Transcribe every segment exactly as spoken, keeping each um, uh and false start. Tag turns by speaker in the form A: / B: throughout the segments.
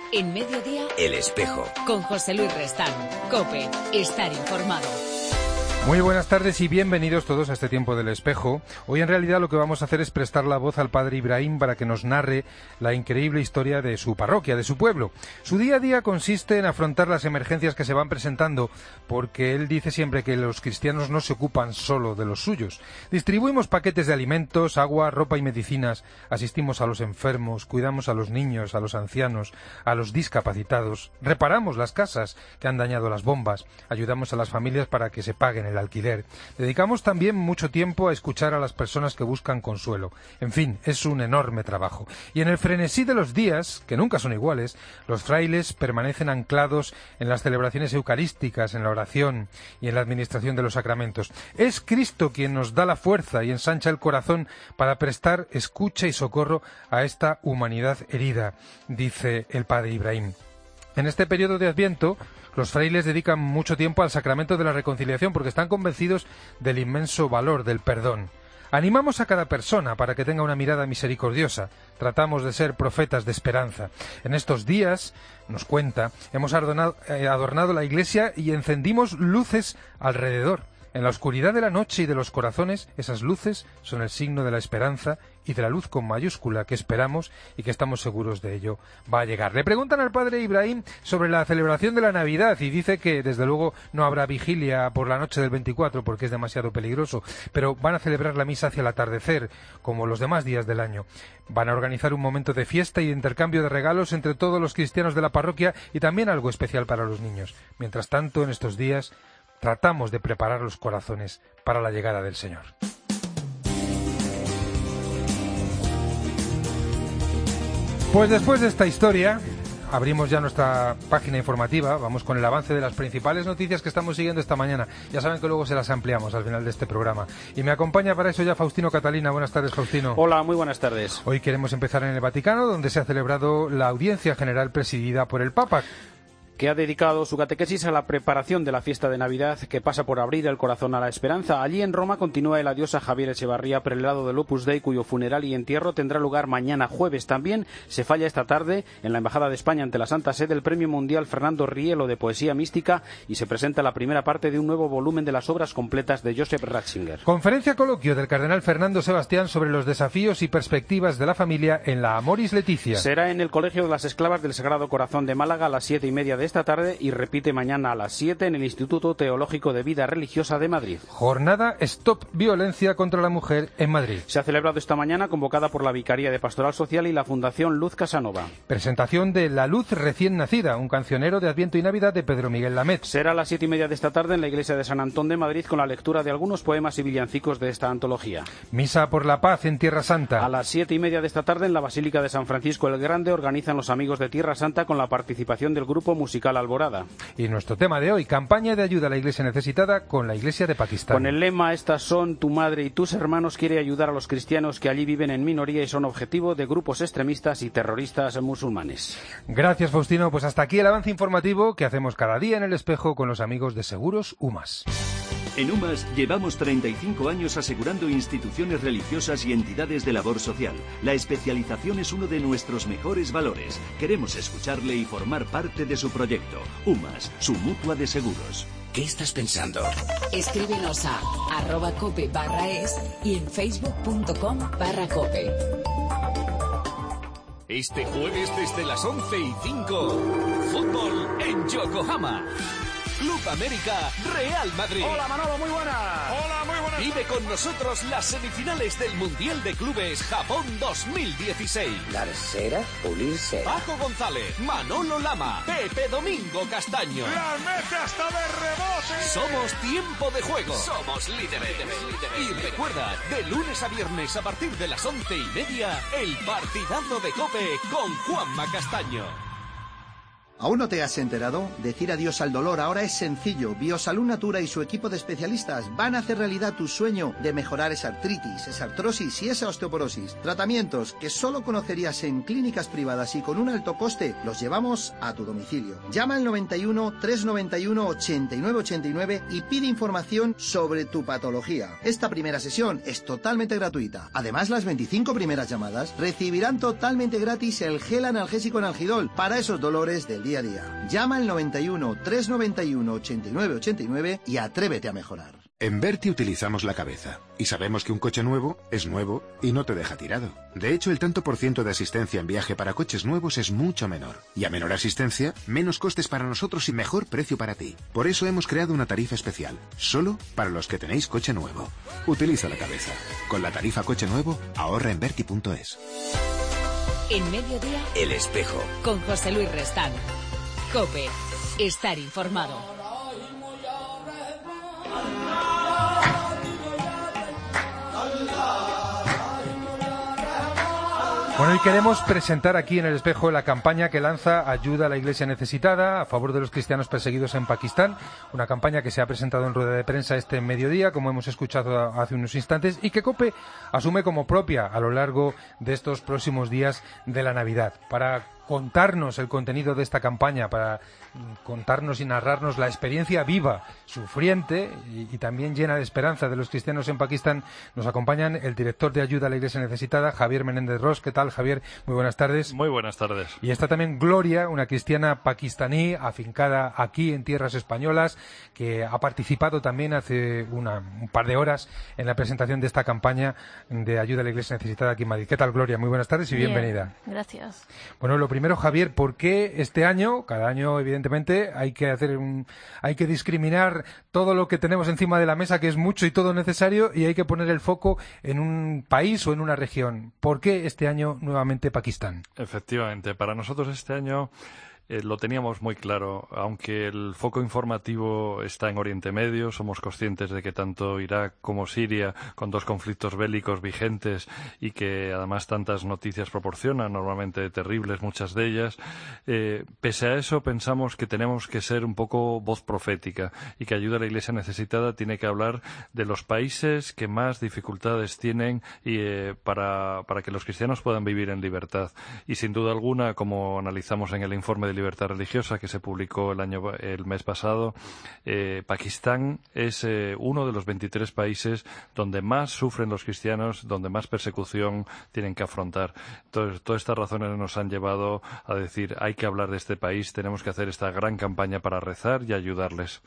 A: En Mediodía,
B: El Espejo.
A: Con José Luis Restán. COPE. Estar informado.
C: Muy buenas tardes y bienvenidos todos a este tiempo del Espejo. Hoy en realidad lo que vamos a hacer es prestar la voz al padre Ibrahim para que nos narre la increíble historia de su parroquia, de su pueblo. Su día a día consiste en afrontar las emergencias que se van presentando, porque él dice siempre que los cristianos no se ocupan solo de los suyos. Distribuimos paquetes de alimentos, agua, ropa y medicinas, asistimos a los enfermos, cuidamos a los niños, a los ancianos, a los discapacitados, reparamos las casas que han dañado las bombas, ayudamos a las familias para que se paguen el alquiler. Dedicamos también mucho tiempo a escuchar a las personas que buscan consuelo. En fin, es un enorme trabajo. Y en el frenesí de los días, que nunca son iguales, los frailes permanecen anclados en las celebraciones eucarísticas, en la oración y en la administración de los sacramentos. Es Cristo quien nos da la fuerza y ensancha el corazón para prestar escucha y socorro a esta humanidad herida, dice el padre Ibrahim. En este periodo de Adviento, los frailes dedican mucho tiempo al sacramento de la reconciliación porque están convencidos del inmenso valor del perdón. Animamos a cada persona para que tenga una mirada misericordiosa. Tratamos de ser profetas de esperanza. En estos días, nos cuenta, hemos adornado, eh, adornado la iglesia y encendimos luces alrededor. En la oscuridad de la noche y de los corazones, esas luces son el signo de la esperanza y de la luz con mayúscula que esperamos y que estamos seguros de ello va a llegar. Le preguntan al padre Ibrahim sobre la celebración de la Navidad y dice que desde luego no habrá vigilia por la noche del veinticuatro porque es demasiado peligroso, pero van a celebrar la misa hacia el atardecer, como los demás días del año. Van a organizar un momento de fiesta y de intercambio de regalos entre todos los cristianos de la parroquia y también algo especial para los niños. Mientras tanto, en estos días, tratamos de preparar los corazones para la llegada del Señor. Pues después de esta historia, abrimos ya nuestra página informativa, vamos con el avance de las principales noticias que estamos siguiendo esta mañana. Ya saben que luego se las ampliamos al final de este programa. Y me acompaña para eso ya Faustino Catalina. Buenas tardes, Faustino.
D: Hola, muy buenas tardes.
C: Hoy queremos empezar en el Vaticano, donde se ha celebrado la audiencia general presidida por el Papa,
D: que ha dedicado su catequesis a la preparación de la fiesta de Navidad, que pasa por abrir el corazón a la esperanza. Allí en Roma continúa el adiós a Javier Echevarría, prelado del Opus Dei, cuyo funeral y entierro tendrá lugar mañana jueves. También se falla esta tarde en la Embajada de España ante la Santa Sede el Premio Mundial Fernando Rielo de Poesía Mística y se presenta la primera parte de un nuevo volumen de las obras completas de Joseph Ratzinger.
C: Conferencia coloquio del cardenal Fernando Sebastián sobre los desafíos y perspectivas de la familia en la Amoris Laetitia.
D: Será en el Colegio de las Esclavas del Sagrado Corazón de Málaga a las siete y media de esta tarde y repite mañana a las siete en el Instituto Teológico de Vida Religiosa de Madrid.
C: Jornada Stop Violencia contra la Mujer en Madrid.
D: Se ha celebrado esta mañana, convocada por la Vicaría de Pastoral Social y la Fundación Luz Casanova.
C: Presentación de La Luz Recién Nacida, un cancionero de Adviento y Navidad de Pedro Miguel Lamet.
D: Será a las siete y media de esta tarde en la Iglesia de San Antón de Madrid con la lectura de algunos poemas y villancicos de esta antología.
C: Misa por la Paz en Tierra Santa.
D: A las siete y media de esta tarde en la Basílica de San Francisco el Grande organizan los Amigos de Tierra Santa con la participación del grupo musical Alborada.
C: Y nuestro tema de hoy, campaña de ayuda a la Iglesia necesitada con la Iglesia de Pakistán.
D: Con el lema "Estas son tu madre y tus hermanos", quiere ayudar a los cristianos que allí viven en minoría y son objetivo de grupos extremistas y terroristas musulmanes.
C: Gracias, Faustino. Pues hasta aquí el avance informativo que hacemos cada día en El Espejo con los amigos de Seguros UMAS.
B: En UMAS llevamos treinta y cinco años asegurando instituciones religiosas y entidades de labor social. La especialización es uno de nuestros mejores valores. Queremos escucharle y formar parte de su proyecto. UMAS, su mutua de seguros.
E: ¿Qué estás pensando?
A: Escríbenos a arroba cope barra es y en facebook.com barra cope.
F: Este jueves desde las once y cinco, fútbol en Yokohama. Club América, Real Madrid.
G: Hola Manolo, muy buenas. Hola, muy buenas.
F: Vive con nosotros las semifinales del Mundial de Clubes Japón dos mil dieciséis.
E: Larcera, pulirse.
F: Paco González, Manolo Lama, Pepe Domingo Castaño.
G: ¡La mete hasta de rebote!
F: Somos Tiempo de Juego. Somos líderes. Y recuerda, de lunes a viernes a partir de las once y media, el partidazo de COPE con Juanma Castaño.
H: ¿Aún no te has enterado? Decir adiós al dolor ahora es sencillo. Biosalud Natura y su equipo de especialistas van a hacer realidad tu sueño de mejorar esa artritis, esa artrosis y esa osteoporosis. Tratamientos que solo conocerías en clínicas privadas y con un alto coste, los llevamos a tu domicilio. Llama al noventa y uno, trescientos noventa y uno, ochenta y nueve ochenta y nueve y pide información sobre tu patología. Esta primera sesión es totalmente gratuita. Además, las veinticinco primeras llamadas recibirán totalmente gratis el gel analgésico Analgidol para esos dolores del día a día. Llama al noventa y uno, trescientos noventa y uno, ochenta y nueve ochenta y nueve y atrévete a mejorar.
I: En Berti utilizamos la cabeza y sabemos que un coche nuevo es nuevo y no te deja tirado. De hecho, el tanto por ciento de asistencia en viaje para coches nuevos es mucho menor. Y a menor asistencia, menos costes para nosotros y mejor precio para ti. Por eso hemos creado una tarifa especial, solo para los que tenéis coche nuevo. Utiliza la cabeza. Con la tarifa coche nuevo, ahorra en Berti punto es.
A: En Mediodía,
E: El Espejo.
A: con José Luis Restán. COPE. Estar informado.
C: Bueno, y queremos presentar aquí en El Espejo la campaña que lanza Ayuda a la Iglesia Necesitada a favor de los cristianos perseguidos en Pakistán, una campaña que se ha presentado en rueda de prensa este mediodía, como hemos escuchado hace unos instantes, y que COPE asume como propia a lo largo de estos próximos días de la Navidad. Para contarnos el contenido de esta campaña, para contarnos y narrarnos la experiencia viva, sufriente y, y también llena de esperanza de los cristianos en Pakistán, nos acompañan el director de Ayuda a la Iglesia Necesitada, Javier Menéndez Ros. ¿Qué tal, Javier? Muy buenas tardes.
J: Muy buenas tardes.
C: Y está también Gloria, una cristiana pakistaní afincada aquí en tierras españolas, que ha participado también hace una, un par de horas en la presentación de esta campaña de Ayuda a la Iglesia Necesitada aquí en Madrid. ¿Qué tal, Gloria? Muy buenas tardes y
K: Bien,
C: bienvenida.
K: Gracias.
C: Bueno, lo primero, Javier, ¿por qué este año, cada año evidentemente, hay que hacer un, hay que discriminar todo lo que tenemos encima de la mesa, que es mucho y todo necesario, y hay que poner el foco en un país o en una región? ¿Por qué este año nuevamente Pakistán?
J: Efectivamente, para nosotros este año Eh, lo teníamos muy claro. Aunque el foco informativo está en Oriente Medio, somos conscientes de que tanto Irak como Siria, con dos conflictos bélicos vigentes y que además tantas noticias proporcionan, normalmente terribles muchas de ellas, eh, pese a eso pensamos que tenemos que ser un poco voz profética y que Ayuda a la Iglesia Necesitada tiene que hablar de los países que más dificultades tienen y, eh, para, para que los cristianos puedan vivir en libertad. Y sin duda alguna, como analizamos en el informe de libertad religiosa que se publicó el año el mes pasado, eh, Pakistán es eh, uno de los veintitrés países donde más sufren los cristianos, donde más persecución tienen que afrontar. Entonces, todas estas razones nos han llevado a decir, hay que hablar de este país, tenemos que hacer esta gran campaña para rezar y ayudarles.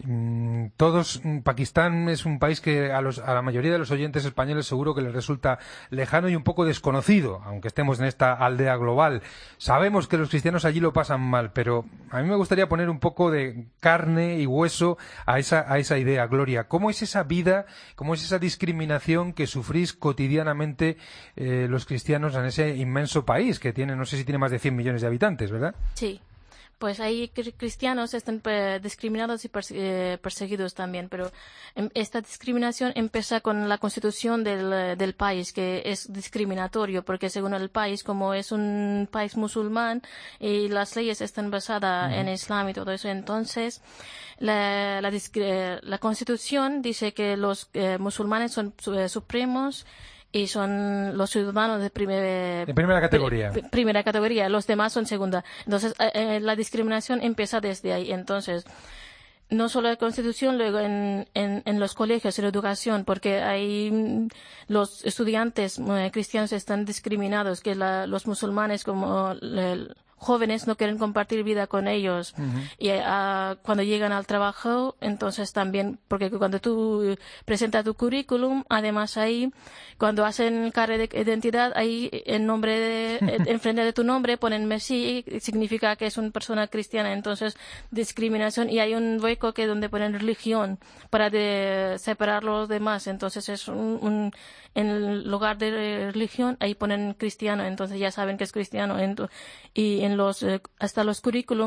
C: Todos, Pakistán es un país que a, los, a la mayoría de los oyentes españoles seguro que les resulta lejano y un poco desconocido, aunque estemos en esta aldea global. Sabemos que los cristianos allí lo pasan mal, pero a mí me gustaría poner un poco de carne y hueso a esa, a esa idea, Gloria. ¿Cómo es esa vida, cómo es esa discriminación que sufrís cotidianamente eh, los cristianos en ese inmenso país que tiene, no sé si tiene más de cien millones de habitantes, ¿verdad?
K: Sí. Pues hay cristianos están eh, discriminados y perse eh, perseguidos también, pero em, esta discriminación empieza con la constitución del, del país, que es discriminatorio, porque según el país, como es un país musulmán y las leyes están basadas uh-huh. en Islam y todo eso, entonces la, la, la constitución dice que los eh, musulmanes son eh, supremos y son los ciudadanos de, primer,
C: de primera categoría.
K: Pr primera categoría, los demás son segunda. Entonces, eh, eh, la discriminación empieza desde ahí. Entonces, no solo la Constitución, luego en, en, en los colegios, en la educación, porque hay los estudiantes eh, cristianos están discriminados, que la, los musulmanes como el, jóvenes no quieren compartir vida con ellos. Uh-huh. Y uh, cuando llegan al trabajo, entonces también, porque cuando tú presentas tu currículum, además ahí, cuando hacen carta de identidad, ahí en nombre de, en frente de tu nombre ponen Messi, significa que es una persona cristiana. Entonces, discriminación, y hay un hueco que donde ponen religión para de separar los demás. Entonces, es un, un en lugar de religión, ahí ponen cristiano, entonces ya saben que es cristiano. Y en los, eh, hasta los currículum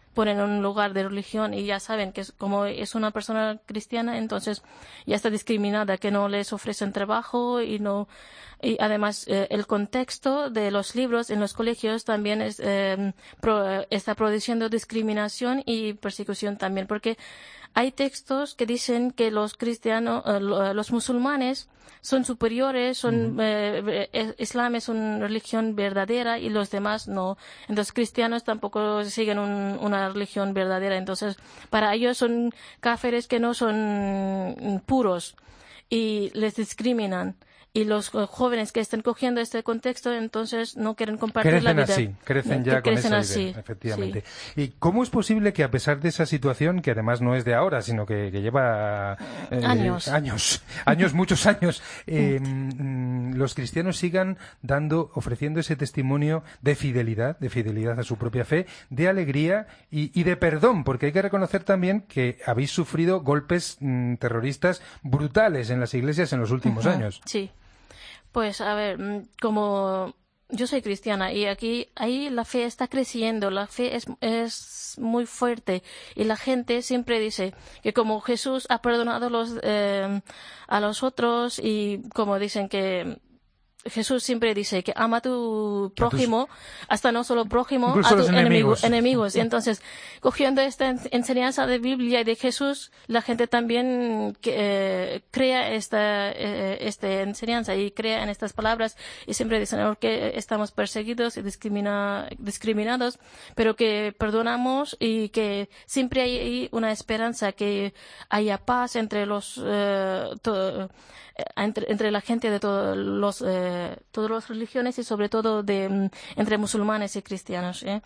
K: ponen en un lugar de religión y ya saben que es, como es una persona cristiana, entonces ya está discriminada, que no les ofrecen trabajo y no y además eh, el contexto de los libros en los colegios también es, eh, pro, está produciendo discriminación y persecución también, porque hay textos que dicen que los cristianos, eh, los musulmanes son superiores, son uh-huh. eh, eh, Islam es una religión verdadera y los demás no. Entonces cristianos tampoco siguen un, una religión verdadera. Entonces para ellos son káfires que no son puros y les discriminan. Y los jóvenes que están cogiendo este contexto, entonces no quieren compartir
C: crecen
K: la vida.
C: Así, crecen ya con
K: crecen
C: esa idea,
K: así,
C: efectivamente.
K: Sí.
C: ¿Y cómo es posible que a pesar de esa situación, que además no es de ahora, sino que, que lleva
K: eh, años,
C: años, años, muchos años, eh, los cristianos sigan dando, ofreciendo ese testimonio de fidelidad, de fidelidad a su propia fe, de alegría y, y de perdón, porque hay que reconocer también que habéis sufrido golpes mm, terroristas brutales en las iglesias en los últimos uh-huh. años?
K: Sí. Pues, a ver, como yo soy cristiana y aquí ahí la fe está creciendo, la fe es, es muy fuerte y la gente siempre dice que como Jesús ha perdonado los, eh, a los otros y como dicen que Jesús siempre dice que ama a tu prójimo, hasta no solo prójimo, a tus enemigos. enemigos. Y entonces, cogiendo esta enseñanza de Biblia y de Jesús, la gente también eh, crea esta, eh, esta enseñanza y crea en estas palabras y siempre dicen que estamos perseguidos y discrimina, discriminados, pero que perdonamos y que siempre hay una esperanza, que haya paz entre los eh, to, Entre, entre la gente de todos los eh, todas las religiones y sobre todo de entre musulmanes y cristianos, ¿eh?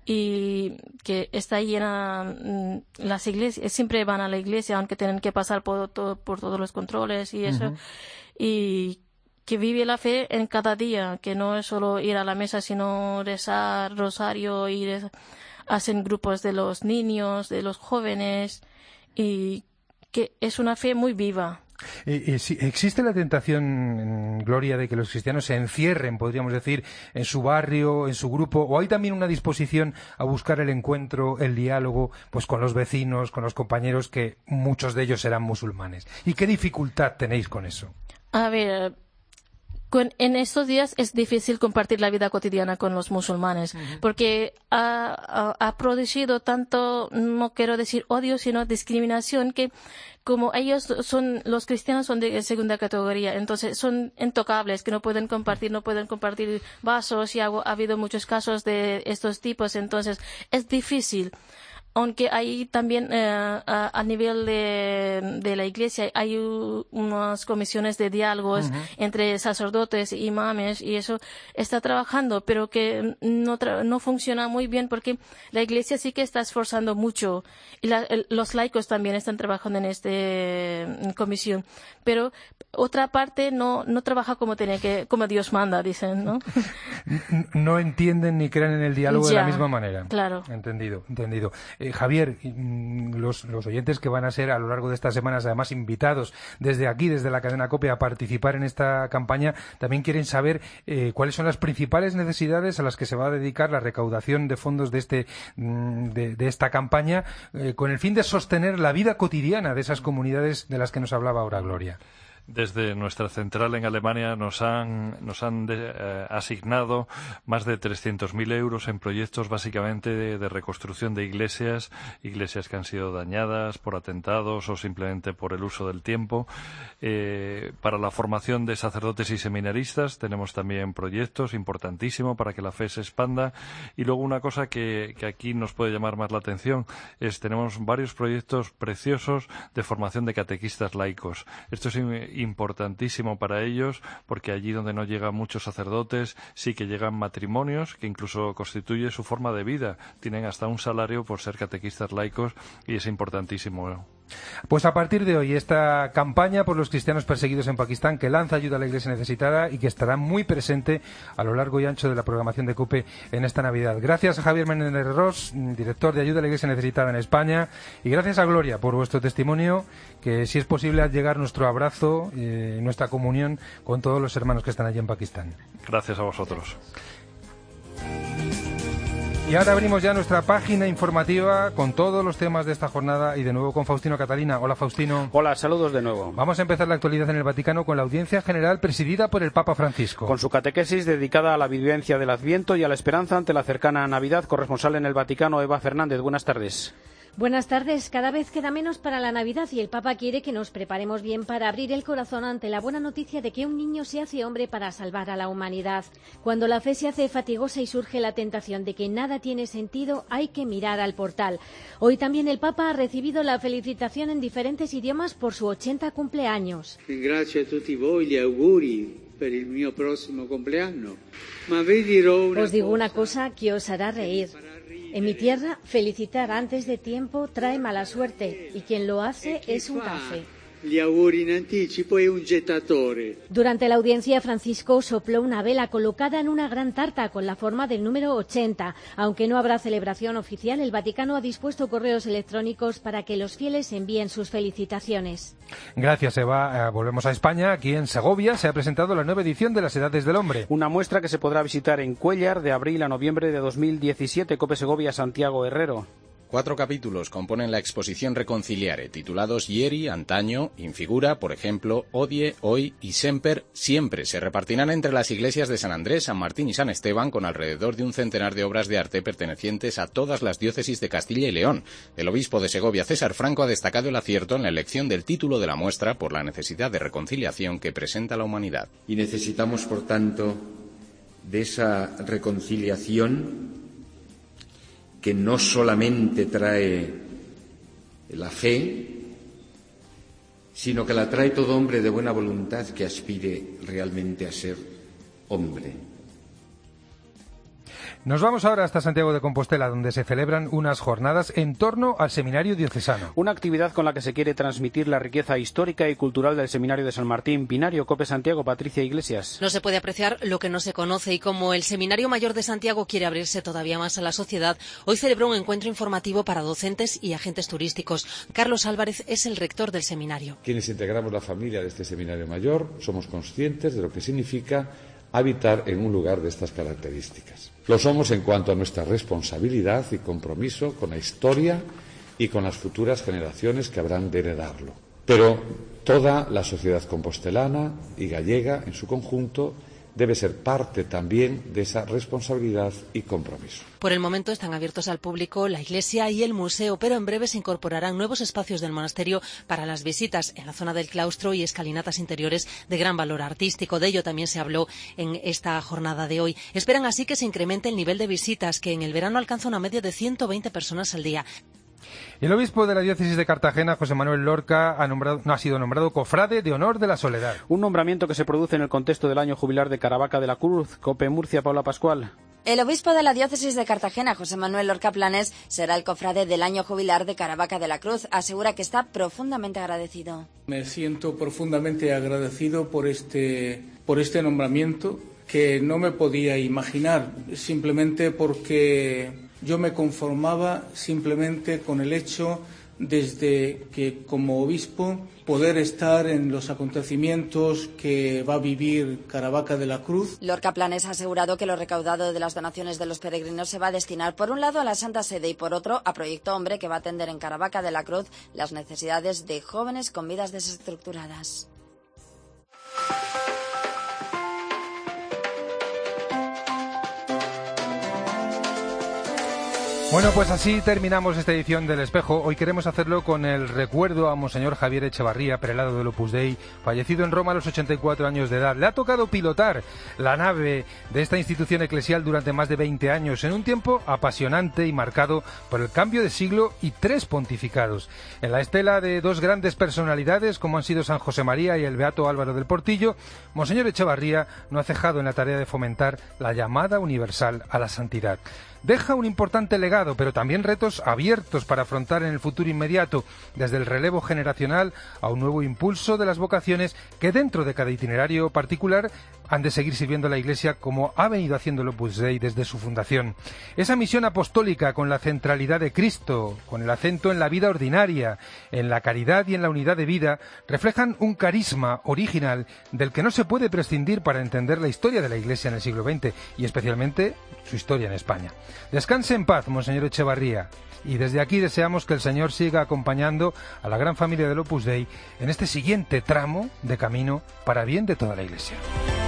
K: Y que está llena las iglesias, siempre van a la iglesia aunque tienen que pasar por todo, por todos los controles y eso, uh-huh. y que vive la fe en cada día, que no es solo ir a la mesa sino rezar rosario y reza, hacen grupos de los niños, de los jóvenes, y que es una fe muy viva.
C: Eh, eh, sí, ¿existe la tentación, Gloria, de que los cristianos se encierren, podríamos decir, en su barrio, en su grupo, o hay también una disposición a buscar el encuentro, el diálogo, pues con los vecinos, con los compañeros, que muchos de ellos serán musulmanes? ¿Y qué dificultad tenéis con eso?
K: A ver, con, en estos días es difícil compartir la vida cotidiana con los musulmanes, uh-huh. porque ha, ha, ha producido tanto, no quiero decir odio, sino discriminación, que como ellos son, los cristianos son de segunda categoría, entonces son intocables, que no pueden compartir, no pueden compartir vasos, y ha, ha habido muchos casos de estos tipos, entonces es difícil. Aunque hay también eh, a, a nivel de, de la iglesia hay u, unas comisiones de diálogos uh-huh. entre sacerdotes y imames, y eso está trabajando, pero que no, tra- no funciona muy bien, porque la iglesia sí que está esforzando mucho y la, el, los laicos también están trabajando en esta comisión, pero otra parte no no trabaja como tiene que, como Dios manda, dicen, ¿no?
C: No entienden ni creen en el diálogo ya, de la misma manera.
K: Claro.
C: Entendido, entendido. Eh, Javier, los, los oyentes que van a ser a lo largo de estas semanas además invitados desde aquí, desde la cadena COPE, a participar en esta campaña, también quieren saber eh, cuáles son las principales necesidades a las que se va a dedicar la recaudación de fondos de este de, de esta campaña, eh, con el fin de sostener la vida cotidiana de esas comunidades de las que nos hablaba ahora Gloria.
J: Desde nuestra central en Alemania nos han, nos han de, eh, asignado más de trescientos mil euros en proyectos básicamente de, de reconstrucción de iglesias, iglesias que han sido dañadas por atentados o simplemente por el uso del tiempo. Eh, para la formación de sacerdotes y seminaristas tenemos también proyectos importantísimos para que la fe se expanda. Y luego una cosa que, que aquí nos puede llamar más la atención es tenemos varios proyectos preciosos de formación de catequistas laicos. Esto es importantísimo para ellos, porque allí donde no llegan muchos sacerdotes sí que llegan matrimonios, que incluso constituye su forma de vida. Tienen hasta un salario por ser catequistas laicos y es importantísimo.
C: Pues a partir de hoy esta campaña por los cristianos perseguidos en Pakistán, que lanza ayuda a la Iglesia necesitada y que estará muy presente a lo largo y ancho de la programación de COPE en esta Navidad. Gracias a Javier Menéndez Ros, director de ayuda a la Iglesia necesitada en España, y gracias a Gloria por vuestro testimonio, que si es posible haz llegar nuestro abrazo y eh, nuestra comunión con todos los hermanos que están allí en Pakistán.
J: Gracias a vosotros.
C: Y ahora abrimos ya nuestra página informativa con todos los temas de esta jornada y de nuevo con Faustino Catalina. Hola, Faustino.
D: Hola, saludos de nuevo.
C: Vamos a empezar la actualidad en el Vaticano con la audiencia general presidida por el Papa Francisco.
D: Con su catequesis dedicada a la vivencia del Adviento y a la esperanza ante la cercana Navidad. Corresponsal en el Vaticano, Eva Fernández. Buenas tardes.
L: Buenas tardes. Cada vez queda menos para la Navidad y el Papa quiere que nos preparemos bien para abrir el corazón ante la buena noticia de que un niño se hace hombre para salvar a la humanidad. Cuando la fe se hace fatigosa y surge la tentación de que nada tiene sentido, hay que mirar al portal. Hoy también el Papa ha recibido la felicitación en diferentes idiomas por su ochenta cumpleaños.
M: Ringrazio a tutti voi gli auguri per il mio prossimo compleanno.
L: Os digo una cosa que os hará reír. En mi tierra, felicitar antes de tiempo trae mala suerte y quien lo hace es un gafe. Durante la audiencia, Francisco sopló una vela colocada en una gran tarta con la forma del número ochenta. Aunque no habrá celebración oficial, el Vaticano ha dispuesto correos electrónicos para que los fieles envíen sus felicitaciones.
C: Gracias, Eva. Uh, volvemos a España. Aquí en Segovia se ha presentado la nueva edición de las Edades del Hombre.
D: Una muestra que se podrá visitar en Cuéllar de abril a noviembre de dos mil diecisiete. Cope Segovia, Santiago Herrero.
N: Cuatro capítulos componen la exposición Reconciliare, titulados Ieri, Antaño, Infigura, por ejemplo, Odie, Hoy y Semper, siempre. Se repartirán entre las iglesias de San Andrés, San Martín y San Esteban, con alrededor de un centenar de obras de arte pertenecientes a todas las diócesis de Castilla y León. El obispo de Segovia, César Franco, ha destacado el acierto en la elección del título de la muestra por la necesidad de reconciliación que presenta la humanidad.
O: Y necesitamos, por tanto, de esa reconciliación que no solamente trae la fe, sino que la trae todo hombre de buena voluntad que aspire realmente a ser hombre.
C: Nos vamos ahora hasta Santiago de Compostela, donde se celebran unas jornadas en torno al Seminario Diocesano.
D: Una actividad con la que se quiere transmitir la riqueza histórica y cultural del Seminario de San Martín. Pinario, Cope Santiago, Patricia Iglesias.
P: No se puede apreciar lo que no se conoce y como el Seminario Mayor de Santiago quiere abrirse todavía más a la sociedad, hoy celebró un encuentro informativo para docentes y agentes turísticos. Carlos Álvarez es el rector del seminario.
Q: Quienes integramos la familia de este Seminario Mayor somos conscientes de lo que significa habitar en un lugar de estas características. Lo somos en cuanto a nuestra responsabilidad y compromiso con la historia y con las futuras generaciones que habrán de heredarlo. Pero toda la sociedad compostelana y gallega en su conjunto debe ser parte también de esa responsabilidad y compromiso.
P: Por el momento están abiertos al público la iglesia y el museo, pero en breve se incorporarán nuevos espacios del monasterio para las visitas en la zona del claustro y escalinatas interiores de gran valor artístico. De ello también se habló en esta jornada de hoy. Esperan así que se incremente el nivel de visitas, que en el verano alcanza una media de ciento veinte personas al día.
C: El obispo de la diócesis de Cartagena, José Manuel Lorca, ha, nombrado, no, ha sido nombrado cofrade de honor de la Soledad.
D: Un nombramiento que se produce en el contexto del año jubilar de Caravaca de la Cruz. Cope Murcia, Paula Pascual.
R: El obispo de la diócesis de Cartagena, José Manuel Lorca Planes, será el cofrade del año jubilar de Caravaca de la Cruz. Asegura que está profundamente agradecido.
S: Me siento profundamente agradecido por este, por este nombramiento, que no me podía imaginar, simplemente porque yo me conformaba simplemente con el hecho desde que como obispo poder estar en los acontecimientos que va a vivir Caravaca de la Cruz.
R: Lorca Planes ha asegurado que lo recaudado de las donaciones de los peregrinos se va a destinar por un lado a la Santa Sede y por otro a Proyecto Hombre, que va a atender en Caravaca de la Cruz las necesidades de jóvenes con vidas desestructuradas.
C: Bueno, pues así terminamos esta edición del Espejo. Hoy queremos hacerlo con el recuerdo a Monseñor Javier Echevarría, prelado del Opus Dei, fallecido en Roma a los ochenta y cuatro años de edad. Le ha tocado pilotar la nave de esta institución eclesial durante más de veinte años, en un tiempo apasionante y marcado por el cambio de siglo y tres pontificados. En la estela de dos grandes personalidades, como han sido San José María y el Beato Álvaro del Portillo, Monseñor Echevarría no ha cejado en la tarea de fomentar la llamada universal a la santidad. Deja un importante legado, pero también retos abiertos para afrontar en el futuro inmediato, desde el relevo generacional a un nuevo impulso de las vocaciones que dentro de cada itinerario particular han de seguir sirviendo a la Iglesia como ha venido haciendo el Opus Dei desde su fundación. Esa misión apostólica con la centralidad de Cristo, con el acento en la vida ordinaria, en la caridad y en la unidad de vida, reflejan un carisma original del que no se puede prescindir para entender la historia de la Iglesia en el siglo veinte y especialmente su historia en España. Descanse en paz, Monseñor Echevarría. Y desde aquí deseamos que el Señor siga acompañando a la gran familia del Opus Dei en este siguiente tramo de camino para bien de toda la Iglesia.